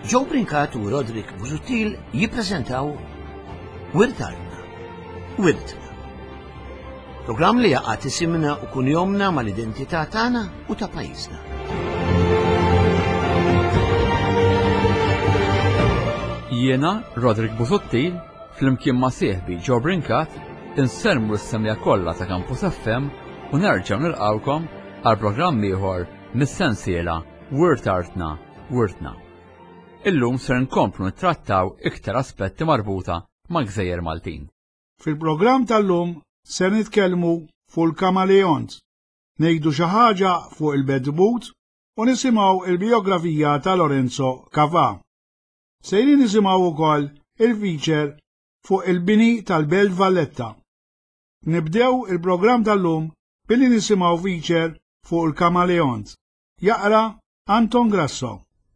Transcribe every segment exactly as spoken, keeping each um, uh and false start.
Joe Brincat u Roderick Busuttil jippreżentaw Wirtarna, Wirtna. Programm li jaqgħad isimna u kun jomna mal-identità tagħna u ta' pajjiżna. Jiena, Roderick Busuttil, flimkien ma' sieħbi Joe Brincat, insermu l-semja kollha ta' Campus F M u nerġgħu nilqawkom għal programm ieħor mis-sensiela Wirtarna, Wirtna. Illum ser nkomplu nittrattaw iktar aspetti marbuta ma' Gżejjer Maltin. Fil-programm tal-lum ser nitkellmu fuq il-kamaleont, ngħidu xi ħaġa fuq il-bedboot u nisimgħu il-biografija ta' Lorenzo Cavà. Sejrin nisimgħu wkoll il-feature fuq il-bini tal-Belt Valletta. Nibdew il-programm tal-lum billi nisimgħu feature fuq il-kamaleont. Jaqra Anton Grasso.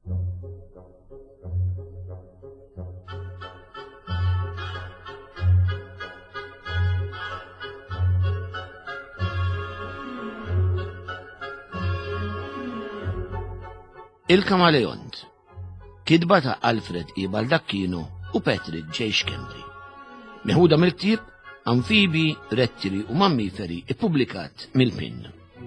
Il-Kamaleont, kidba ta' Alfred E. Baldacchino u Patrick J. Schembri. Meħuda mill-ktieb Amfibi, Rettili u Mammiferi ippubblikat mill-Pin.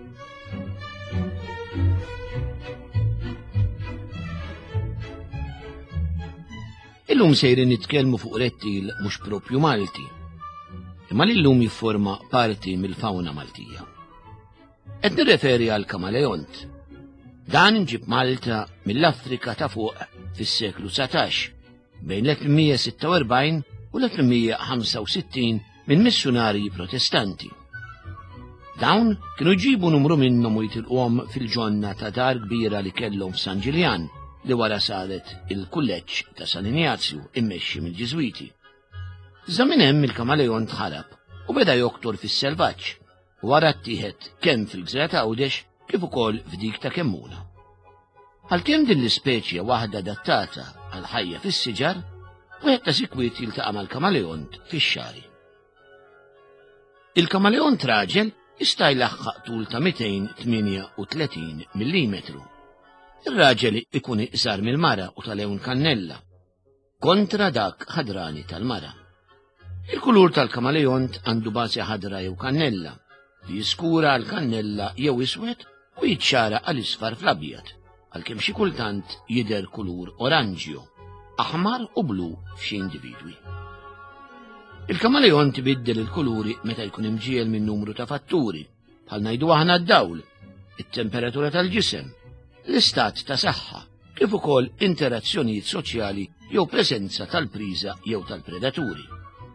Illum sejrin nitkellmu fuq rettil mhux propju Malti, imma lillum jifforma parti mill-fawna Maltija. Qed nirreferi għal kamaleont. Dan inġib Malta mill-Afrika ta' fuq fis-seklu satax bejn l-tminmija sitta u erbgħin u l-tminmija ħamsa u sittin minn missjonarji protestanti. Dawn kienu jġibu numru minnhom u jitilquhom fil-ġonna ta' dar kbira li kellhom f'San Ġiljan li wara saret il-kulleġġ ta' San Ignazju immexxi mill-Ġiżwiti. Iżda minn hemm il-kamaleont ħarab u beda joktor fis-selvaġġ u wara ttieħed kemm fil-Gżira ta' Għawdex kif ukoll f'dik ta' Kemmuna. Għalkemm din l-ispeċja waħda adattata għal ħajja fis-siġar, wieħed ta' sikwiet jiltaqa' mal-kamaleont fix-xari. Il-kamaleont raġel jista' jlaħħaq tul ta' mitejn tminja u tletin millimetru. Ir-raġel ikun iqsar mill-mara u tal-lewn kannella, kontra dak ħadrani tal-mara. Il-kulur tal-kamaleont għandu bażi ħadra jew kannella, li jiskura l-kannella jew iswed u jiċċara għal-isfar fl-abjad, għalkemm xi kultant jidher kulur oranġju, aħmar u blu f'xi individwi. Il-kamaleont ibiddel il-kuluri meta jkun imġiel minn numru ta' fatturi, bħal ngħidu aħna d-dawl, it-temperatura tal-ġisem, l-istat ta' saħħa, kif ukoll interazzjonijiet soċjali jew preżenza tal-priża jew tal-predaturi.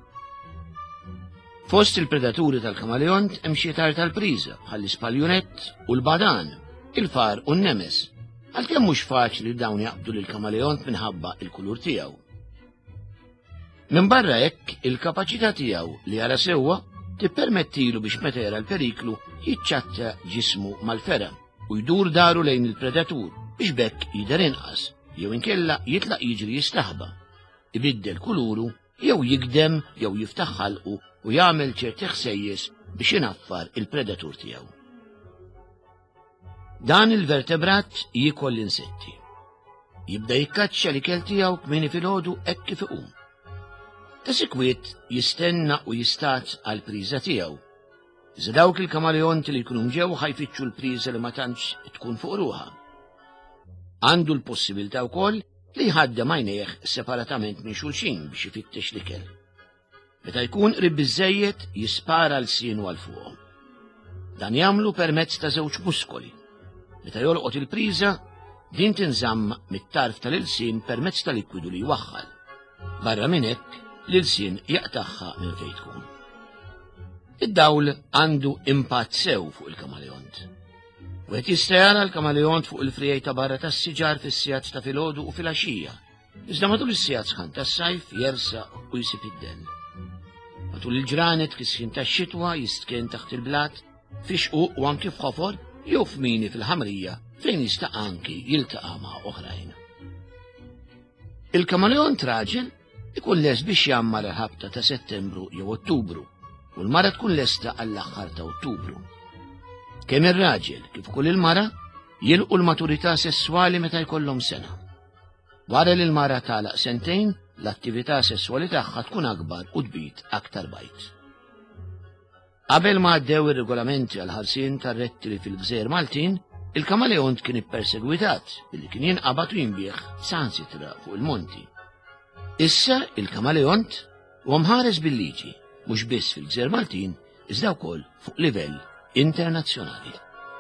Fost il-predaturi tal-kamaleont hemm xi tar tal-priża bħall-ispaljonett u l-badan, il-far u n-nemes, għalkemm mhux faċli dawn jaqbdu lill-kamaleont minħabba il-kulur tiegħu. Minn barra hekk il-kapaċità tiegħu li jara sewwa tippermettilu biex meta jara l-periklu jiċċatta ġismu mal-fera u jdur daru lejn il-predatur biex bekk jidher inqas jew inkella jitlaq jiġri jistaħba, ibiddel kuluru jew jigdem jew jiftaħ ħalqu u jagħmel ċerti ħsejjes biex inaffar il-predatur tiegħu. Dan il-vertebrat jiekol l-insetti. Jibda jikkaċċa l-ikel tiegħu kmieni filgħodu hekk kif iqum. Ta' sikwiet jistenna u jistat għall priża tiegħu. Iżda dawk il-kamaleonti li jkunu mġew ħajfittxu l-priża li ma tantx tkun fuq ruħha. Għandu l-possibilità wkoll li jħaddem għajnejh separatament minn xulxin biex ifittex l-ikel. Meta jkun qrib biżżejjed jispara l-sienu għal fuqhom. Dan jagħmlu permezz ta' żewġ muskoli. Meta jolqot il-priża, din tinżamm mit-tarf tal-ilsien permezz ta' likwidu li jwaħħal. Barra minn hekk, l-ilsien jaqtaħħa minn fejn tkun. Id-dawl għandu impatt sew fuq il-kamaleont. Wieħed jista' jara l-kamaleont fuq il-frijaj ta' barra tas-siġar fis-sigħat ta' filgħodu u fil-għaxija. Iżda matul is-sigħat sħan tas-sajf jersa' u jsib id-denn. Matul il-ġranet kisħin tax-xitwa jistken taħt il-blat, fixqu u anki f'ħofor jew f'mini fil-ħamrija fejn jista' anki jiltaqa' ma' oħrajn. Il-kamaleont raġel ikun les biex jammar il-ħabta ta' Settembru jew Ottubru u l-mara tkun lesta għall-aħħar ta' Ottubru. Kemm ir-raġel kif ukoll il-mara jilqu l-maturità sessuali meta jkollhom sena. Wara li l-mara tagħlaq sentejn, l-attività sesswali tagħha tkun akbar u tbit aktar bajt. Qabel ma għaddew ir-regolamenti għal ħarsien tar-rettili fil-Gżejjer Maltin, il-kamaleont kien ippersegwitat billi kien jinqabad u jinbieħ sansitra fuq il-monti. Issa il-kamaleont huwa mħares bil-liġi, mhux biss fil-Gżejjer Maltin, iżda wkoll fuq livell internazzjonali.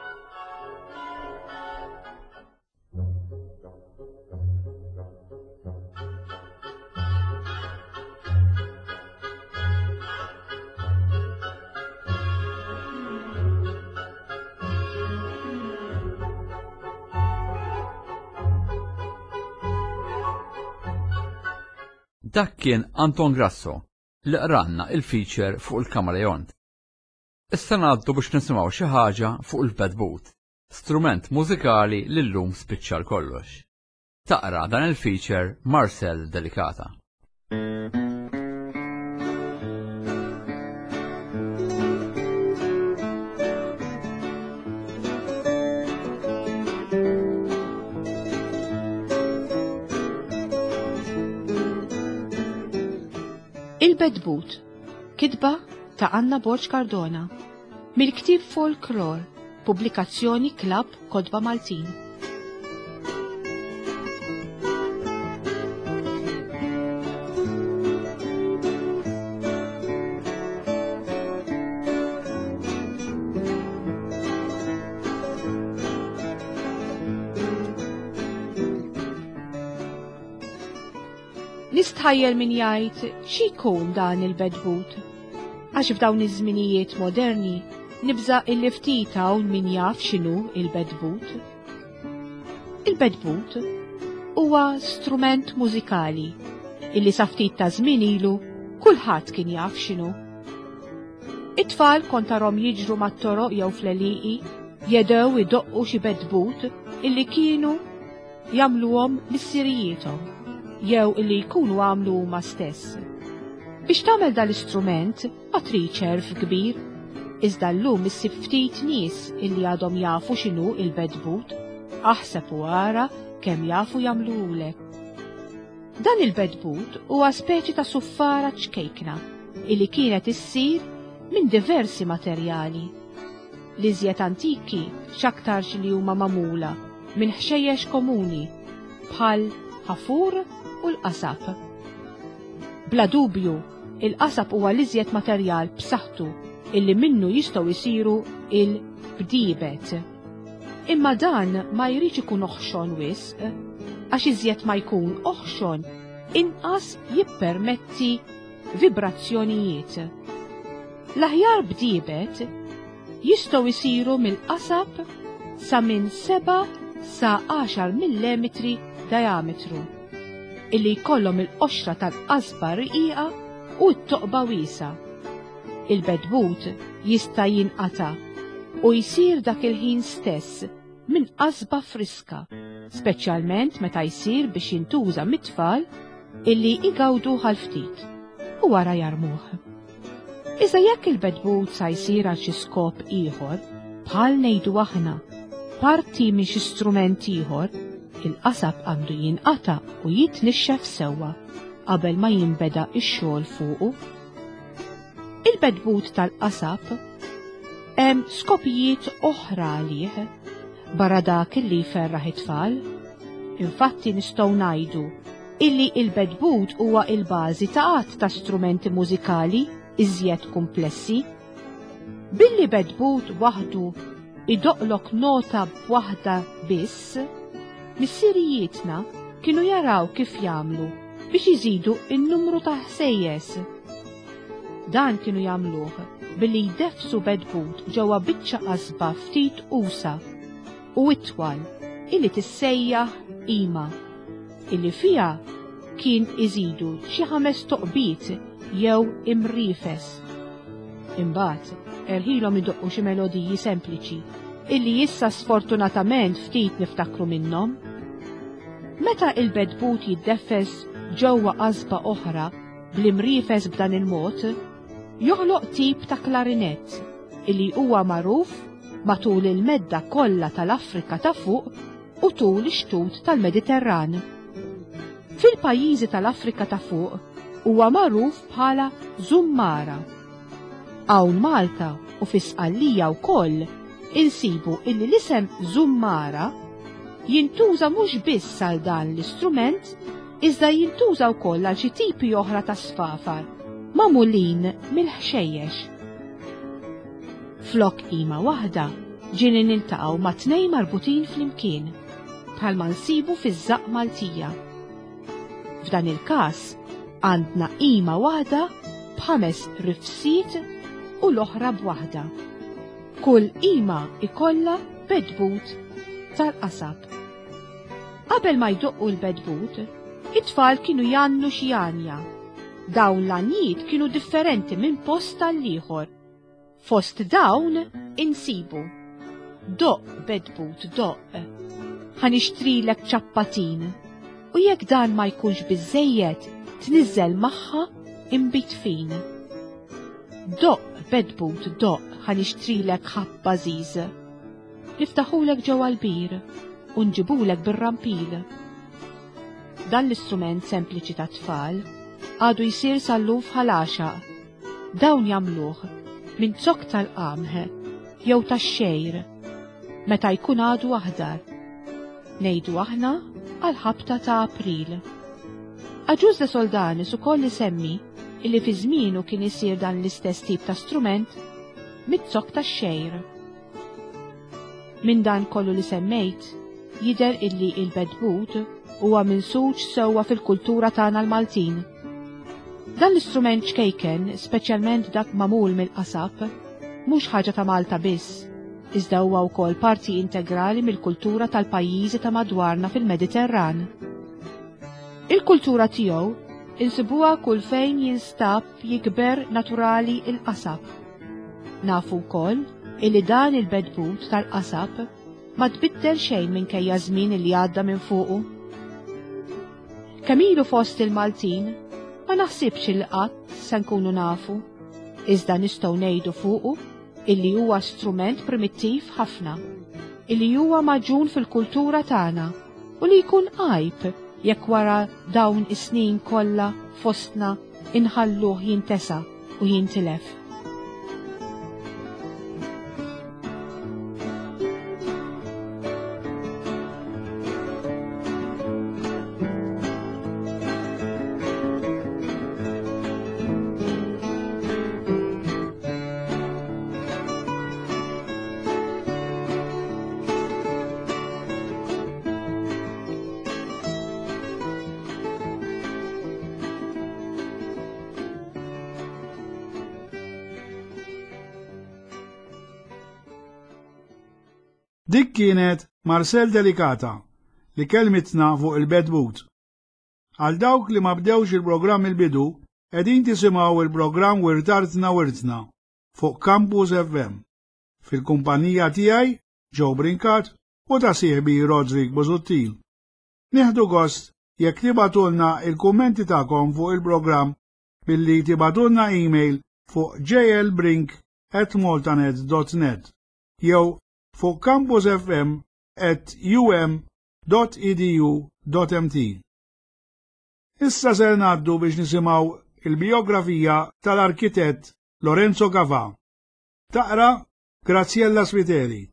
Dak kien Anton Grasso li qranna il-feature fuq il-kamaleont. Issa ngħaddu biex nisimgħu xi ħaġa fuq il-bedboot, strument mużikali li llum spiċċa kollox. Taqra dan il-feature Marcel Delicata. Il-bedboot, kitba ta' Anna Borġ Cardona, mill-ktieb Folklore, pubblikazzjoni Klabb Kodba Maltin. Nistħajjel min jgħid xi jkun dan il-bedboot. Għax f'dawn iż-żminijiet moderni nibża illi ftit hawn min jaf x'inhu il-bedboot. Il-bedboot huwa strument mużikali illi sa ftit ta' żmien ilu kulħadd kien jaf x'inhu. It-tfal kontarhom jiġru mat-toroq jew fl-għelieqi jedew idoqqu xi bedboot illi kienu jagħmluhom lis-sirijiethom jew illi jkunu għamlu huma stess. Biex tagħmel dal-istrument ma trid ċerf kbir, iżda llum issib ftit nies illi għadhom jafu x'inhu il-bedboot, aħseb u ara kemm jafu jagħmluhulek. Dan il-bedboot huwa speċi ta' suffara ċkejkna illi kienet issir minn diversi materjali. L-iżjed antiki x'aktarx li huma magħmula minn ħxejjex komuni bħal ħafur u l-qasab. Bla dubju, il-qasab huwa l-iżjed materjal b'saħħtu illi minnu jistgħu jsiru il-bdiebet. Imma dan ma jridx ikun oħxon wisq, għax iżjed ma jkun oħxon inqas jippermetti vibrazzjonijiet. L-aħjar bdiebet jistgħu jsiru mill-qasab sa minn seba' sa għaxar millimetri diametru, illi jkollhom il-qoxra tal-qasba rqiqa u t-toqba wiesa. Il-bedboot jista' jinqata' u jsir dak il-ħin stess minn qasba friska, speċjalment meta jsir biex jintuża mit-tfal illi igawdu ħal-ftit u wara jarmuh. Iżda jekk il-bedboot sa jsir għal xi skop ieħor, bħal ngħidu aħna parti minn xi strument ieħor, il-qasab għandu jinqata' u jitnixxef sewwa qabel ma jinbeda x-xogħol fuqu. Il-bedboot tal-qasab hemm skopijiet oħra għalih barra dak illi jferraħ it-tfal. Infatti nistgħu ngħidu illi il-bedboot huwa il-bażi ta' qatt ta' strumenti mużikali iżjed komplessi. Billi bedboot waħdu idoqlok nota b'waħda biss, mis-sirijietna kienu jaraw kif jagħmlu biex iżidu n-numru ta' ħsejjes. Dan kienu jagħmluh billi jdefsu bedboot ġewwa biċċa qasba ftit qusa u itwal illi tissejjaħ qima, illi fiha kien iżidu xi ħames toqbiet jew imrifes. Imbagħad erħilhom idoqqu xi melodiji sempliċi illi issa sfortunatament ftit niftakru minnhom. Meta il-bedboot jiddeffes ġewwa qasba oħra bl-imrifes b'dan il-mod, joħloq tip ta' klarinett illi huwa magħruf matul il-medda kollha tal-Afrika ta' fuq u tul ix-xtut tal-Mediterran. Fil-pajjiżi tal-Afrika ta' fuq huwa magħruf bħala Zummara. Hawn Malta u fis-Sqallija wkoll insibu illi l-isem Zummara jintuża mhux biss għal dan l-istrument, iżda jintuża wkoll għal xi tipi oħra ta' sfafar magħmulin mill-ħxejjex. Flok qima waħda ġieli niltaqgħu ma' tnejn marbutin flimkien bħalma nsibu fiż-żaq Maltija. F'dan il-każ għandna qima waħda b'ħames rifsiet u l-oħra b'waħda. Kull qima ikollha bedbut tal-qasab. Qabel ma jdoqqu l-bedbut, it-tfal kienu jannu xi għanja. Dawn l-għanjiet kienu differenti minn post tal-ieħor. Fost dawn insibu doq bedbut doq, ħanixtrilek ċappatin, u jekk dan ma jkunx biżejjed tniżżel magħha imbit fin. Doq bedbut doq ħanixtrilek ħabba żiż, niftaħulek ġewwa l-bir u nġibulek bir-rampil. Dan l-istrument sempliċi ta' tfal għadu jsir sal-lum ħalaxaq. Dawn jagħmluh minn zokk tal-qamħ jew tax-xejr meta jkun għadu aħdar. Ngħidu aħna għal ħabta ta' April. Aġuż de Soldanis ukoll isemmi illi fi żmienu kien isir dan l-istess tip ta' strument mit-zokk tax-xejr. Minn dan kollu li semmejt jidher illi il-bedbut huwa minsuġ sewwa fil-kultura tagħna l-Maltin. Dan l-istrument xkejken, speċjalment dak magħmul mill-qasab, mhux ħaġa ta' Malta biss, iżda huwa wkoll parti integrali mill-kultura tal-pajjiżi ta' madwarna fil-Mediterran. Il-kultura tiegħu insibuha kull fejn jinstab jikber naturali il-qasab. Nafu wkoll illi dan il-bedbut tal-qasab ma tbiddel xejn minkejja żmien li għadda minn fuqu. Kemm ilu fost il-Maltin ma naħsibx il qatt se nkunu nafu, iżda nistgħu ngħidu fuqu illi huwa strument primittiv ħafna, illi huwa maġun fil-kultura tagħna u li jkun għajb jekk wara dawn is-snin kollha fostna inħalluh jintesa' u jintilef. Dik kienet Marcel Delicata li kelmitna fuq il-bedbut. Għal dawk li ma bdewx il-programm il-bidu, qegħdin tisimgħu il-programm Wirtartna Wirtna fuq Campus F M. Fil-kumpanija tiegħi Joe Brinkat u ta' sieħbi Roderick Busuttil. Nieħdu gost jekk tibatulna il-kummenti tagħkom fuq il-programm billi tibatulna email fuq j l brink at maltanet dot net jew fuq campusfm at u m dot e d u dot m t. Issa ser ngħaddu biex nisimgħu il-biografija tal-arkitett Lorenzo Cafà. Taqra Graziella Sviteri.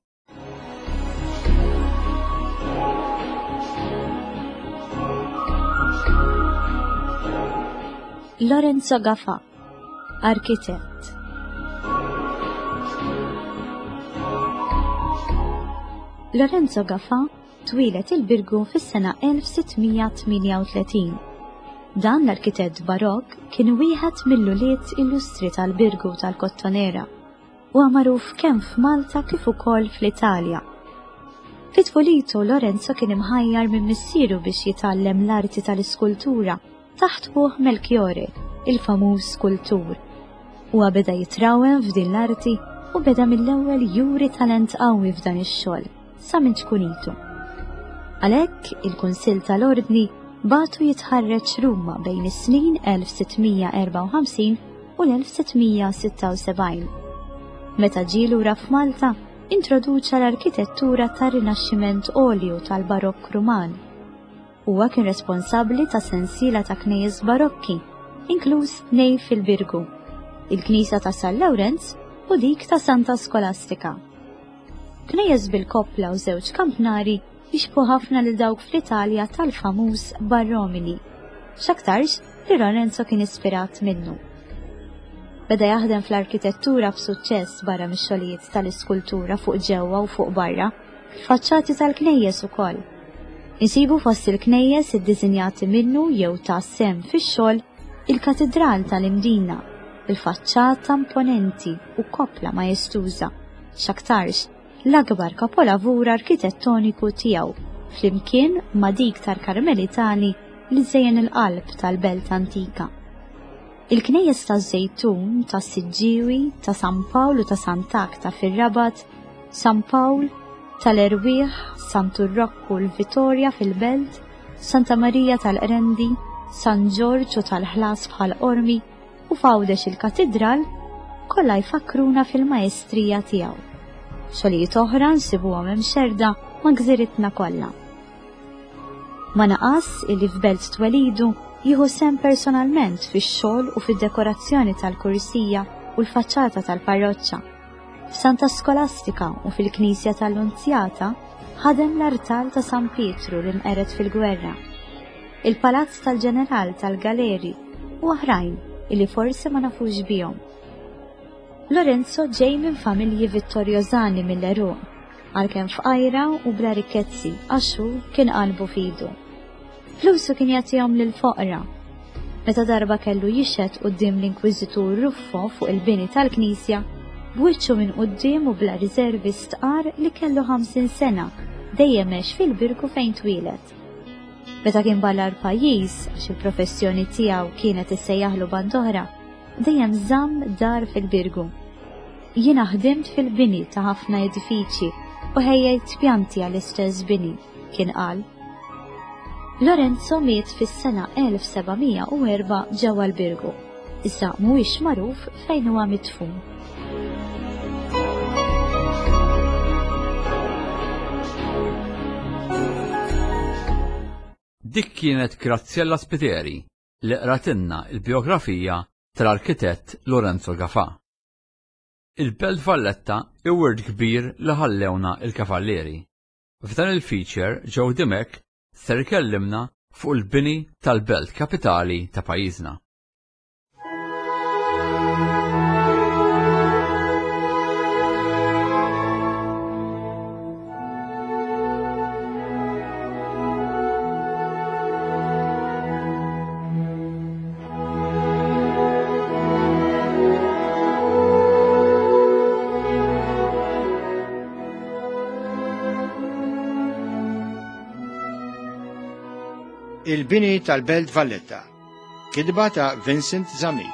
Lorenzo Cafà, arkitett. Lorenzo Cafà twilet il-Birgu fis-sena elf sittmija tminja u tletin. Dan l-arkitett barokk kien wieħed mill-uliet illustri tal-Birgu tal-Kottonera u magħruf kemm f'Malta kif ukoll fl-Italja. Fit-tfulitu Lorenzo kien imħajjar minn missieru biex jitgħallem l-arti tal-iskultura taħt Buh Melchiorre, il-famuż skultur. Huwa beda jitrawem f'din l-arti u beda mill-ewwel juri talent qawwi f'dan ix-xogħol sa minn tkunitu. Għalhekk il-Kunsill tal-Ordni batu jitħarreġ Ruma bejn is-snin elf sittmija erba' u ħamsin u l-elf sittmija sitta u sebgħin. Meta ġie lura f'Malta, introduċa l-arkitettura tar-Rinaxximent Olju tal-Barokk Ruman. huwa kien responsabbli ta' sensiela ta' knejjes barokki, inkluż nej fil-Birgu, il-Knisja ta' San Lawrenz u dik ta' Santa Skolastika. Knejjes bil-koppla u żewġ kampnari jixbu ħafna lil dawk fl-Italja tal-famuż Barromini, x'aktarx li Lorenzo kien ispirat minnu. Beda jaħdem fl-arkitettura b'suċċess barra mix-xogħlijiet tal-iskultura fuq ġewwa u fuq barra, fil-faċċati tal-knejjes ukoll. Insibu fost il-knejjes iddiżinjati minnu jew ta' sem fix-xogħol il-Katedral tal-Imdina, il-faċċata imponenti u koppla majestuża, x'aktarx l-akbar kapolavur arkitettoniku tiegħu flimkien ma' dik tal-Karmelitani li żejjen il-qalb tal-belt antika. Il-knejjes ta' Żejtun, ta' Siġġiewi, ta' San Pawl u ta' Sant'Agta fir-Rabat, San Pawl, tal-Erwieħ, Santurrokku l-Vittorja fil-Belt, Santa Marija tal-Qrendi, San Ġorġ u tal-Ħlas bħal Qormi u f'Għawdex il-Katedral kollha jfakruna fil-majestrija tiegħu. Xogħlijiet oħra nsibuhom hemm xerda ma' gżiritna kollha. Ma naqas illi f'Belt Twelidu jieħu sem personalment fix-xogħol u fid-dekorazzjoni tal-kursija u l-faċċata tal-parroċċa. F'Santa Skolastika u fil-Knisja tal-Unzjata ħadem l-artal ta' San Pietru li nqered fil-gwerra, il-Palazz tal-Ġeneral tal-Galeri u oħrajn illi forsi ma nafux bihom. Lorenzo ġej minn familji Vittorjożani mill-Eruq, għalkemm f'qajra u bla rikkezzi għaxu kien qalbu fidu. Flusu kien jagħtihom lil foqra. Meta darba kellu jixed quddiem l-Inkwiżitur Ruffo fuq il-bini tal-Knisja, b'wiċċu minn quddiem u bla riservi stqar li kellu ħamsin sena, dejjem mex fil-Birgu fejn twilet. Meta kien barra l-pajjiż għax il-professjoni tiegħu kienet issejjaħlu band oħra, dejjem żamm dar fil-Birgu. Jiena ħdimt fil-bini ta' ħafna edifiċi u ħejjejt pjanti għall-istess bini, kien qal. Lorenzo miet fis-sena elf sebgħimija u erba' ġewwa l-Birgu, iżda mhuwiex magħruf fejn huwa midfun. Dik kienet Grazzjella Spiteri li qratilna l-biografija tal-arkitett Lorenzo Gafà. Il-Belt Valletta iword kbir li ħallewna il-Kavalleri. F'dan il-feature ġew Dimek ser ikellimna fuq il-bini tal-Belt Kapitali ta' pajjiżna. Il-bini tal-Belt Valletta, kidba ta' Vincent Zamid.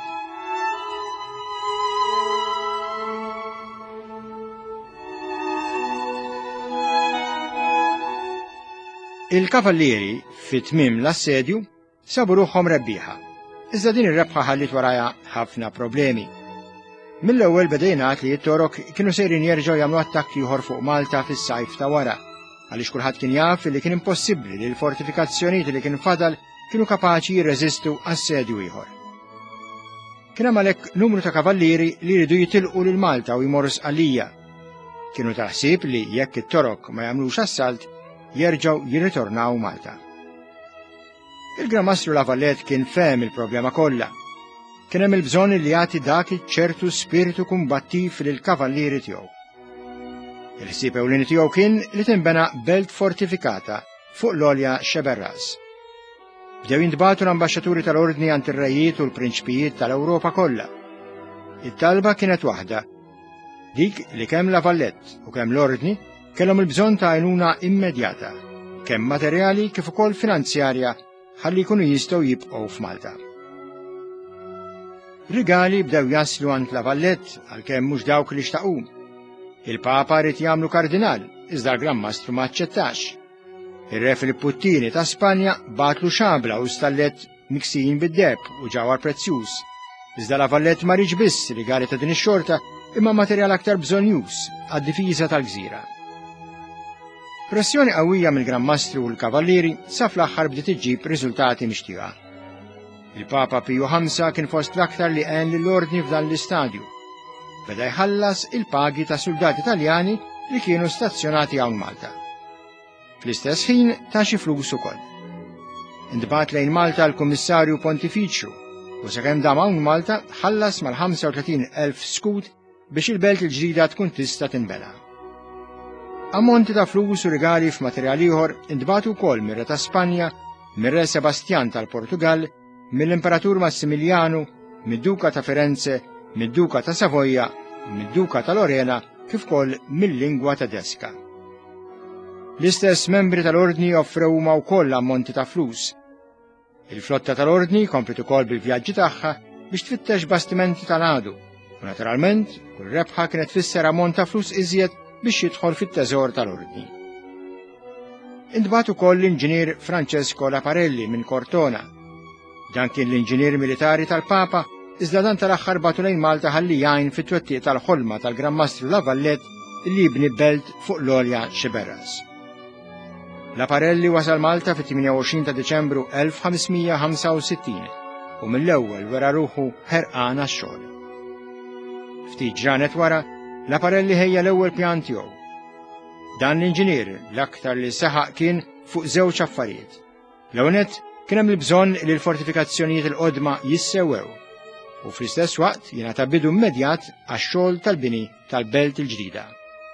Il-Kavallieri fit-tmiem l-assedju sabu ruħhom rebbieħa, iżda din ir-rebħa ħallit waraja ħafna problemi. Mill-ewwel bedejnat li t-torok kienu sejrin jerġgħu jagħmlu attakki ieħor fuq Malta fis-sajf ta' wara, għaliex kulħadd kien jaf li kien impossibbli li l-fortifikazzjonijiet li kien fadal kienu kapaċi jirreżistu assedju ieħor. Kien hemm għalhekk numru ta' kavallieri li jridu jitilqu lil Malta u jmorru sqallija. Kienu taħsib li jekk it-torok ma jagħmlux assalt jerġgħu jirritornaw Malta. Il-Gran Mastru Lavallet kien fehem il-problema kollha. Kien hemm il-bżonn li jagħti dak ċertu spiritu kumbattiv lill-kavallieri tiegħu. Il-ħsieb ewlieni tiegħu kien li tinbena belt fortifikata fuq l-Olja Xeberras. Bdew jintbagħtu l-ambaxxaturi tal-ordni għand ir-rejiet u l-prinċipijiet tal-Ewropa kollha. It-talba kienet waħda, dik li kemm Lavallett u kemm l-ordni kellhom il-bżonn ta' għajnuna immedjata, kemm materjali kif ukoll finanzjarja ħalli jkunu jistgħu jibqgħu f'Malta. Rigali bdew jaslu għand Lavallett għalkemm mhux dawk li xtaqu. Il-Papa rrid jagħmlu kardinal, iżda l-Gran Mastru ma aċċettax. Ir-Re Filipputtini ta' Spanja batlu xabla u stallet miksin bid-deb u ġawar prezzjuż. Iżda Lavallett ma rridx biss rigali ta' din ix-xorta imma materjal aktar bżonjuż għad-difiża tal-gżira. Pressjoni qawwija mill-Gran Mastru u l-Kavallieri sa fl-aħħar bdiet iġġib riżultati mixtieqa. Il-Papa Piju ħamsa kien fost l-aktar li għen lill-ordni f'dan l-istadju. Beda jħallas il-pagi ta' soldati Taljani li kienu stazzjonati hawn Malta. Fl-istess ħin ta' xi flus ukoll. Indbat lejn Malta l-Kummissarju Pontifiċju u sakemm dam hawn Malta ħallas mal-ħamsa u tletin elf skut biex il-belt il-ġdida tkun tista' tinbena. Ammonti ta' flus u rigali f'materjal ieħor indbatu wkoll mir-Re ta' Spanja, mir-Re Sebastjan tal-Portugal, mill-Imperatur Massimiljanu, mid-Duka ta' Firenze, mid-Duka ta' Savoja, mid-Duka ta' Lorena, kif ukoll mill-Lingwa Tedesca. L-istess membri tal-Ordni offrew ma' wkoll ammonti ta' flus. Il-flotta tal-Ordni komplet ukoll bil-vjaġġi tagħha biex tfittex bastimenti tal-għadu, u naturalment kull rebħa kienet tfisser ammont ta' flus iżjed biex jidħol fit-teżor tal-Ordni. Indbat ukoll l-Inġinier Francesco Laparelli minn Cortona. Dan kien l-Inġinier Militari tal-Papa, iżda dan tal-aħħar batu lejn Malta ħalli jgħin fit-twettiq tal-ħolma tal-Gran Mastru Lavallet li jibni belt fuq l-Olja Xiberras. Laparelli wasal Malta fit-tminja u għoxrin ta' Deċembru elf ħamsmija ħamsa u sittin u mill-ewwel wera ruħu ħerqan għax-xogħol. Ftit ġranet wara, Laparelli ħejja l-ewwel pjan tiegħu. Dan l-inġinier l-aktar li saħaq kien fuq żewġ affarijiet. L-ewwel nett kien hemm il-bżonn li l-fortifikazzjonijiet il-qodma jissewwew u fl-istess waqt jingħata bidu immedjat għax-xogħol tal-bini tal-belt il-ġdida.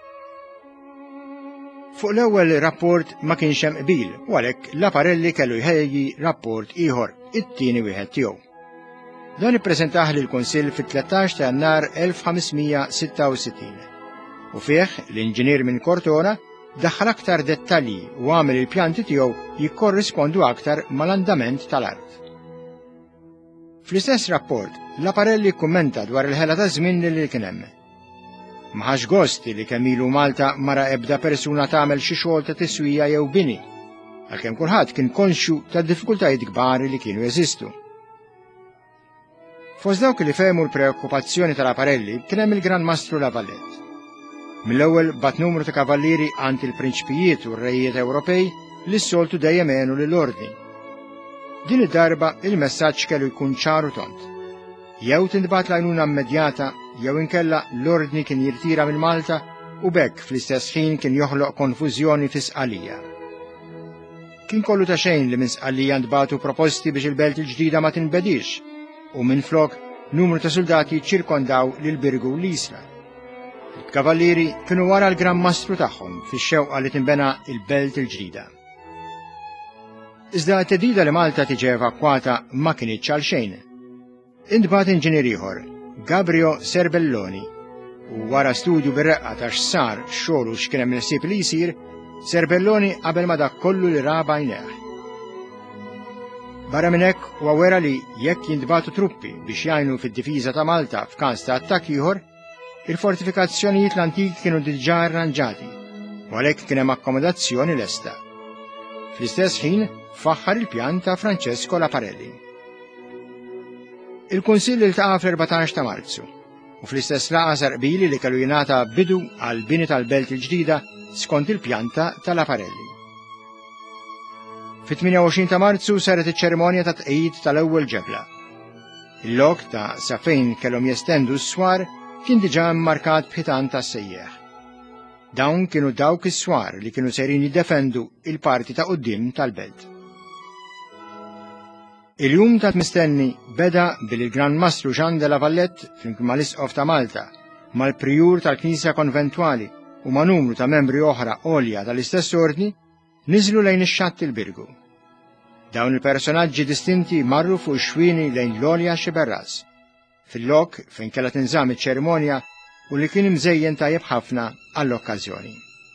Fuq l-ewwel rapport ma kienx hemm qbil u għalhekk Laparelli kellu jħejji rapport ieħor, it-tieni wieħed tiegħu. Dan ippreżentah lill-Kunsill fit-tlettax ta' Jannar elf ħamsmija sitta u sittin u fih l-inġinier minn Cortona daħħal aktar dettalji u għamel il-pjanti tiegħu jikkorrispondu aktar mal-andament tal-art. Fl-istess rapport, Laparelli kummenta dwar il-ħela ta' żmien li kien hemm. Ma ħax gost li kemm ilu Malta mara ebda persuna tagħmel xi xogħol ta' tiswija jew bini, għalkemm kulħadd kien konxju tad-diffikultajiet kbar li kienu jeżistu. Fost dawk li fehmu l-preokkupazzjoni tal-Laparelli kien hemm il-Gran Mastru Lavallet. Mill-ewwel bat numru ta' kavallieri għand il-prinċipijiet u r-rejiet Ewropej li s-soltu dejjem għenu lill-ordni. Din id-darba il-messaġġ kellu jkun ċaru tont. Jew tintbagħat l-għajnuna immedjata jew inkella l-ordni kien jirtira minn Malta u bekk fl-istess ħin kien joħloq konfużjoni fi Sqalija. Kien kollu ta' xejn li minn Sqalija ntbagħtu proposti biex il-belt il-ġdida ma tinbedix u minflok numru ta' soldati ċirkondaw lil Birgu l-Isla. Il-kavallieri kienu wara l-Gran Mastru tagħhom fix-xewqa li tinbena il-belt il-ġdida. Iżda t-tedida li Malta tiġi evakwata ma kienitx għal xejn. Intbagħat inġinier ieħor, Gabrio Serbelloni, u wara studju bir-reqqa ta' x'sar xogħol u x'kien hemm ħsieb li jsir, Serbelloni qabel ma dak kollu li ra bajnejh. Barra minn hekk huwa wera li jekk jintbagħtu truppi biex jgħinu fid-difiża ta' Malta f'każ ta' attakk ieħor, il-fortifikazzjonijiet l-antiki kienu diġà arranġati u għalhekk kien hemm akkomodazzjoni lesta. Fl-istess ħin faħħar il-pjan ta' Francesco Laparelli. Il-Kunsill iltaqa' fl-erbatax ta' Marzu u fl-istess laqgħa sar qbil li kellu jingħata bidu għal bini tal-belt il-ġdida skont il-pjanta ta' Laparelli. Fit-tminja u għoxrin ta' Marzu saret iċ-ċerimonja ta' tqejjid tal-ewwel ġebla. Il-lok ta' sa fejn kellhom jestendu s-swar kien diġà mmarkat b'ħitan tas-sejjeħ. Dawn kienu dawk is-swar li kienu serin jiddefendu il-parti ta' quddiem tal-belt. Il-jum ta' mistenni beda bil-Gran Mastru Jean de Lavallet flimkien mal-Isqof ta' Malta, mal-Prijur tal-Knisja Konventwali u ma' numru ta' membri oħra għolja tal-istess ordni niżlu lejn ix-xatt il-Birgu. Dawn il-personaġġi distinti marru fuq ix-xwieni lejn l-Olja Xiberras, fil-lok fejn kellha tinżamm iċ-ċerimonja u li kien imżejjen tajjeb ħafna għall-okkażjoni.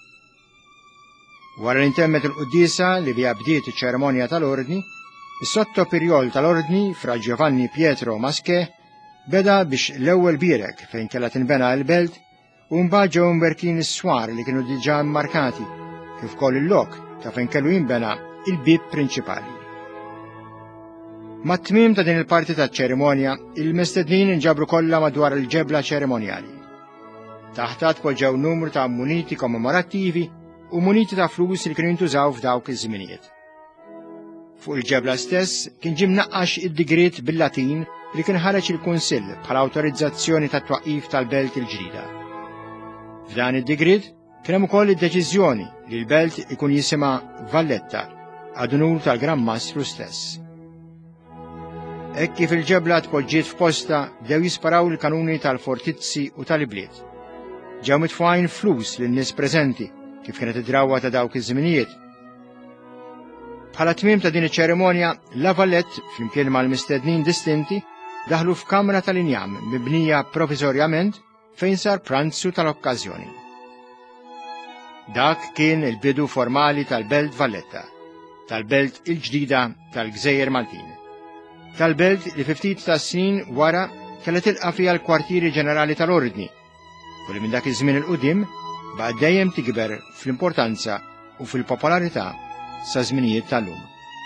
Wara li intemmet il-qudiesa li biha bdiet iċ-ċerimonja tal-ordni, is-sottopirjol tal-ordni fra Giovanni Pietro Masché beda biex l-ewwel bierek fejn kellha tinbena l-belt u mbagħad ġew imberkin is-swar li kienu diġà mmarkati kif ukoll il-lok ta' fejn kellu jinbena il-bib prinċipali. Mat-tmiem ta' din il-parti taċ-ċerimonja, il-mestednin inġabru kollha madwar il-ġebla ċerimonjali. Taħtat poġġew numru ta' ammuniti kommemorattivi u muniti ta' flus li kienu jintużaw f'dawk iż-żminijiet. Fuq il-ġebla stess kien ġim naqqax id-digrit bil-Latin li kien ħareġ il-Kunsill bħala awtorizzazzjoni tat twaqqif tal-Belt il-ġdida. F'dan id-digrit kien hemm ukoll id-deċiżjoni li l-Belt ikun jisimha Valletta għad-unur tal-Gran Mastru stess. Hekk kif il-ġebla tpoġġiet f'posta bdew jisparaw il-kanuni tal-fortizzi u tal-ibliet. Ġew mitfgħin flus lin-nies preżenti kif kienet id-drawwa ta' dawk iż-żminijiet. Bħala tmiem ta' din iċ-ċerimonja, la Vallett flimkien mal-mistednin distinti daħlu f'kamra tal-injam mibnija provizorjament fejn sar pranzu tal-okkażjoni. Dak kien il-bidu formali tal-Belt Valletta, tal-Belt il-ġdida tal-Gżejjer Maltin. Tal-Belt li ftit ta' snin wara kellha tilqa' fiha l-Kwartieri Ġenerali tal-Ordni, u li minn dak iż-żmien il-qudiem baqa' dejjem tikber fl-importanza u fil-popolarità sa' żminijiet tal-lum.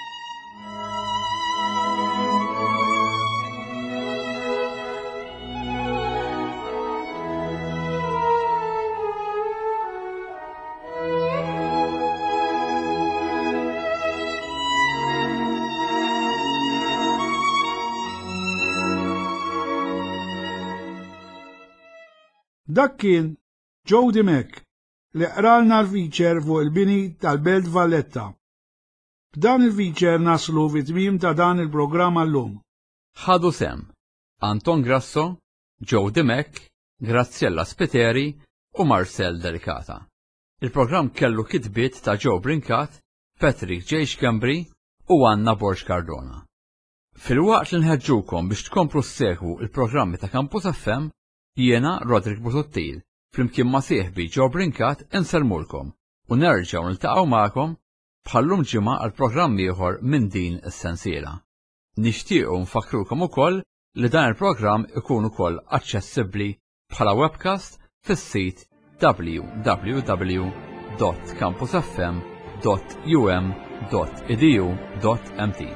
Dak kien Joe Dimek li qralna l-feature fuq il-bini tal-Belt Valletta. B'dan il-feature naslu fit-tmiem ta' dan il-programm għallum. Ħadu sem Anton Grasso, Joe Dimek, Graziella Spiteri u Marcel Delicata. Il-programm kellu kitbiet ta' Joe Brinkat, Patrick J. Gambri u Anna Borg Cardona. Fil-waqt li nħeġġukom biex tkomplu ssegħu il-programmi ta' Campus F M, jiena Roderick Busuttil, flimkien ma' sieħbi Joe Brinkat inselmulkom u nerġgħu niltaqgħu magħkom bħallum ġimgħa għal programm ieħor minn din is-sensiela. Nixtiequ nfakrukom ukoll li dan il-programm ikun ukoll aċċessibbli bħala webcast fis-sit w w w dot campus f m dot u m dot e d u dot m t.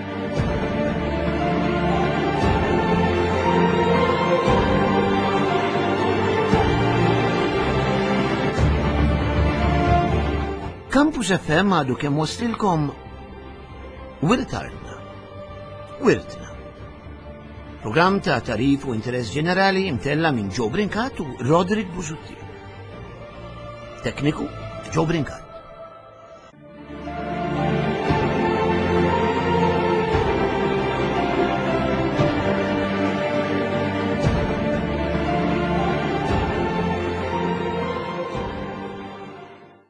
Campus F M għadu kemm waslilkom Wirtarna. Wirtna. Programm ta' tarif u interess ġenerali imtella minn Joe Brinkat u Roderick Busuttil. Tekniku Joe Brinkat.